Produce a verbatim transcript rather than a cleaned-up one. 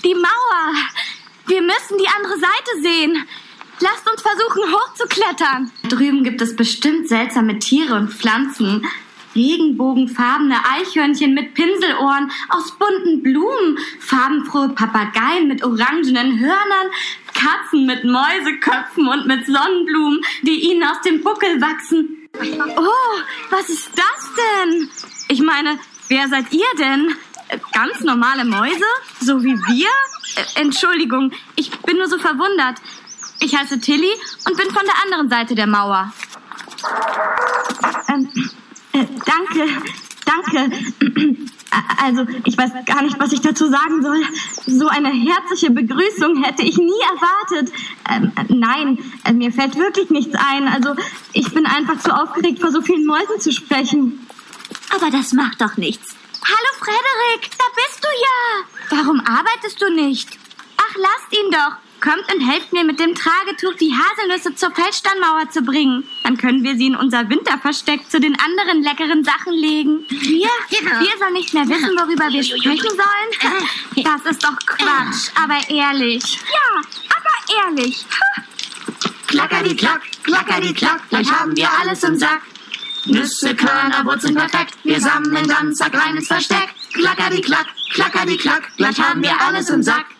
Die Mauer. Wir müssen die andere Seite sehen. Lasst uns versuchen, hochzuklettern. Drüben gibt es bestimmt seltsame Tiere und Pflanzen. Regenbogenfarbene Eichhörnchen mit Pinselohren aus bunten Blumen, farbenfrohe Papageien mit orangenen Hörnern, Katzen mit Mäuseköpfen und mit Sonnenblumen, die ihnen aus dem Buckel wachsen. Oh, was ist das denn? Ich meine, wer seid ihr denn? Ganz normale Mäuse? So wie wir? Äh, Entschuldigung, ich bin nur so verwundert. Ich heiße Tilly und bin von der anderen Seite der Mauer. Ähm, äh, danke, danke. Also, ich weiß gar nicht, was ich dazu sagen soll. So eine herzliche Begrüßung hätte ich nie erwartet. Ähm, nein, äh, mir fällt wirklich nichts ein. Also, ich bin einfach zu aufgeregt, vor so vielen Mäusen zu sprechen. Aber das macht doch nichts. Hallo, Frederik, da bist du ja. Warum arbeitest du nicht? Ach, lasst ihn doch. Kommt und helft mir mit dem Tragetuch, die Haselnüsse zur Feldsteinmauer zu bringen. Dann können wir sie in unser Winterversteck zu den anderen leckeren Sachen legen. Wir? Genau. Wir sollen nicht mehr wissen, worüber wir sprechen sollen? Das ist doch Quatsch, aber ehrlich. Ja, aber ehrlich. Klackerdi-klack, klackerdi-klack, gleich haben wir alles im Sack. Nüsse, Körner, Wurzeln perfekt, wir sammeln ganz ein kleines Versteck. Klackerdi-klack, klackerdi-klack, gleich haben wir alles im Sack.